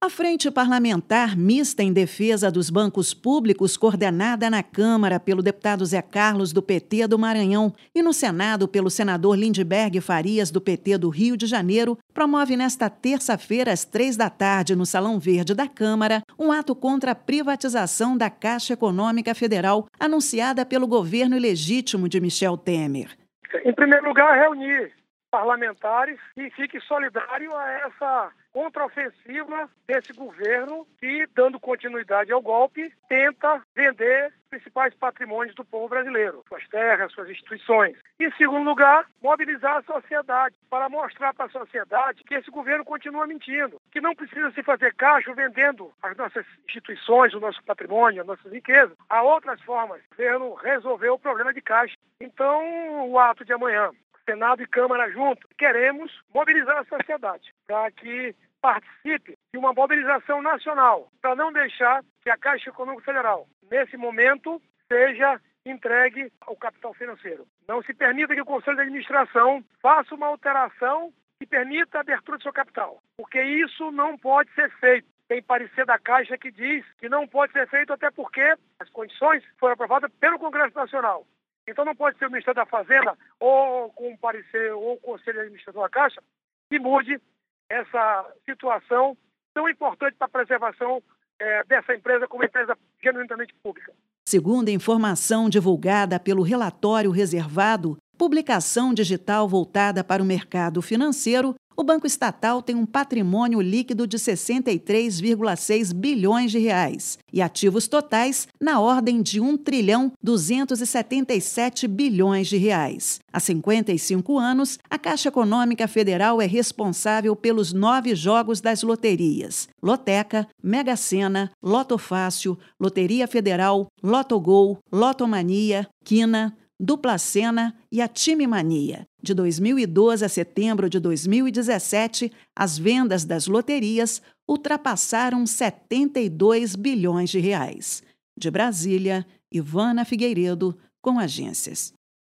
A Frente Parlamentar Mista em Defesa dos Bancos Públicos, coordenada na Câmara pelo deputado Zé Carlos, do PT do Maranhão, e no Senado pelo senador Lindbergh Farias, do PT do Rio de Janeiro, promove nesta terça-feira, às 15h, no Salão Verde da Câmara, um ato contra a privatização da Caixa Econômica Federal, anunciada pelo governo ilegítimo de Michel Temer. Em primeiro lugar, reunir parlamentares e fique solidário a essa contraofensiva desse governo que, dando continuidade ao golpe, tenta vender os principais patrimônios do povo brasileiro, suas terras, suas instituições. Em segundo lugar, mobilizar a sociedade para mostrar para a sociedade que esse governo continua mentindo, que não precisa se fazer caixa vendendo as nossas instituições, o nosso patrimônio, as nossas riquezas. Há outras formas. O governo resolveu o problema de caixa. Então, o ato de amanhã, Senado e Câmara juntos, queremos mobilizar a sociedade para que participe de uma mobilização nacional, para não deixar que a Caixa Econômica Federal, nesse momento, seja entregue ao capital financeiro. Não se permita que o Conselho de Administração faça uma alteração que permita a abertura do seu capital, porque isso não pode ser feito. Tem parecer da Caixa que diz que não pode ser feito até porque as condições foram aprovadas pelo Congresso Nacional. Então não pode ser o Ministério da Fazenda ou com o parecer ou o Conselho de Administração da Caixa que mude essa situação tão importante para a preservação dessa empresa como empresa genuinamente pública. Segundo a informação divulgada pelo relatório reservado, publicação digital voltada para o mercado financeiro, o Banco Estatal tem um patrimônio líquido de 63,6 bilhões de reais e ativos totais na ordem de 1,277 bilhões de reais. Há 55 anos, a Caixa Econômica Federal é responsável pelos 9 jogos das loterias: Loteca, Mega Sena, Loto Fácil, Loteria Federal, Lotogol, Lotomania, Quina, Dupla Sena e a Time Mania. De 2012 a setembro de 2017, as vendas das loterias ultrapassaram 72 bilhões de reais. De Brasília, Ivana Figueiredo, com Agências.